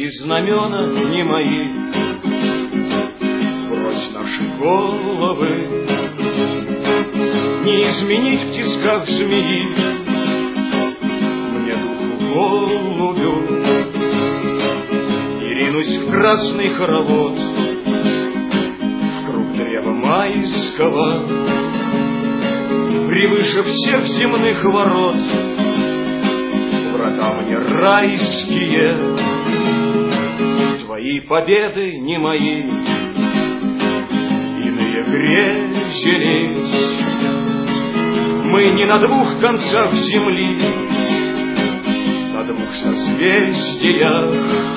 Твои знамена не мои. Брось наши головы, не изменить в тисках змеи. Мне духу голубю и ринусь в красный хоровод, в круг древа майского, превыше всех земных ворот. Врата мне райские, твои победы не мои. Иные грезились мы не на двух концах земли, на двух созвездиях,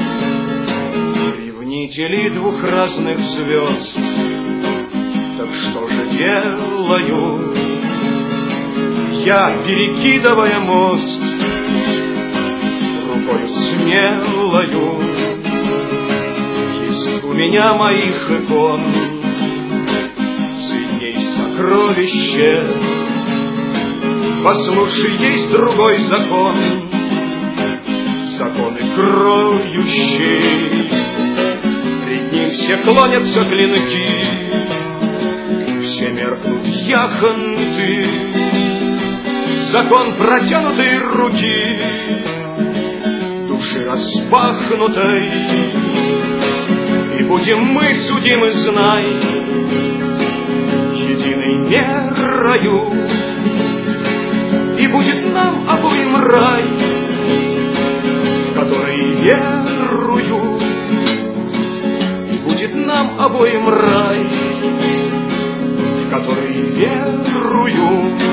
ревнители двух разных звезд. Так что же делаю я, перекидывая мост, рукою смелою? Есть у меня моих икон ценней сокровище. Послушай, есть другой закон, законы кроющие. Пред ним все клонятся клинки, все меркнут яхонты. Закон протянутой руки, души распахнутой. И будем мы судимы, знай, единой мерою. И будет нам обоим рай, в который верую. И будет нам обоим рай, в который верую.